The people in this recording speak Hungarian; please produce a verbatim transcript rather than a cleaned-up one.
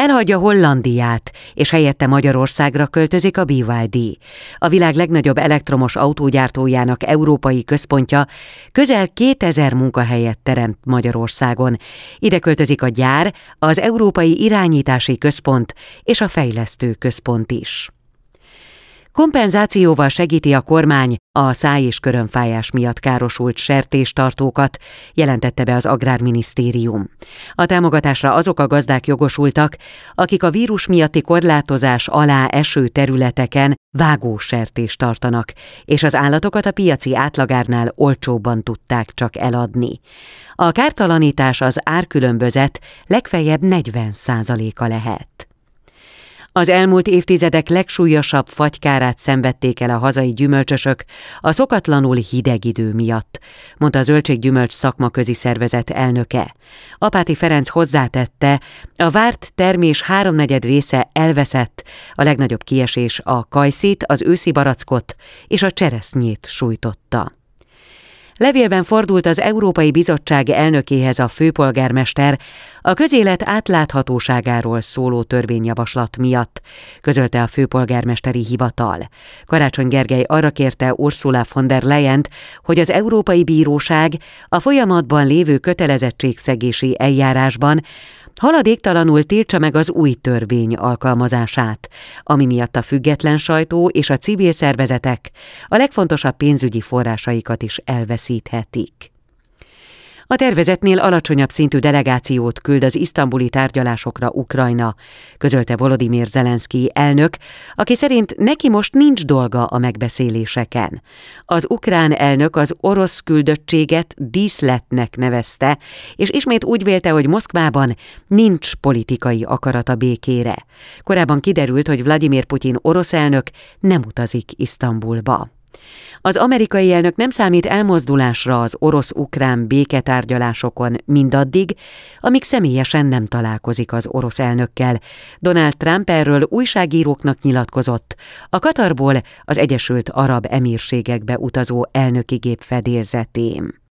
elhagyja Hollandiát, és helyette Magyarországra költözik a bé vé dé. A világ legnagyobb elektromos autógyártójának európai központja közel kétezer munkahelyet teremt Magyarországon. Ide költözik a gyár, az Európai Irányítási Központ és a Fejlesztő Központ is. Kompenzációval segíti a kormány a száj- és körömfájás miatt károsult sertéstartókat, jelentette be az Agrárminisztérium. A támogatásra azok a gazdák jogosultak, akik a vírus miatti korlátozás alá eső területeken vágósertést tartanak, és az állatokat a piaci átlagárnál olcsóbban tudták csak eladni. A kártalanítás az árkülönbözet legfeljebb negyven százaléka lehet. Az elmúlt évtizedek legsúlyosabb fagykárát szenvedték el a hazai gyümölcsösök a szokatlanul hideg idő miatt, mondta a Zöldséggyümölcs szakmaközi szervezet elnöke. Apáti Ferenc hozzátette, a várt termés háromnegyed része elveszett, a legnagyobb kiesés a kajszit, az őszi barackot és a cseresznyét sújtotta. Levélben fordult az Európai Bizottság elnökéhez a főpolgármester a közélet átláthatóságáról szóló törvényjavaslat miatt, közölte a főpolgármesteri hivatal. Karácsony Gergely arra kérte Ursula von der Leyent, hogy az Európai Bíróság a folyamatban lévő kötelezettségszegési eljárásban haladéktalanul tiltsa meg az új törvény alkalmazását, ami miatt a független sajtó és a civil szervezetek a legfontosabb pénzügyi forrásaikat is elveszíthetik. A tervezetnél alacsonyabb szintű delegációt küld az isztambuli tárgyalásokra Ukrajna, közölte Volodymyr Zelenszkij elnök, aki szerint neki most nincs dolga a megbeszéléseken. Az ukrán elnök az orosz küldöttséget díszletnek nevezte, és ismét úgy vélte, hogy Moszkvában nincs politikai akarat a békére. Korábban kiderült, hogy Vladimir Putyin orosz elnök nem utazik Isztambulba. Az amerikai elnök nem számít elmozdulásra az orosz-ukrán béketárgyalásokon mindaddig, amíg személyesen nem találkozik az orosz elnökkel. Donald Trump erről újságíróknak nyilatkozott a Katarból az Egyesült Arab Emírségekbe utazó elnöki gép fedélzetén.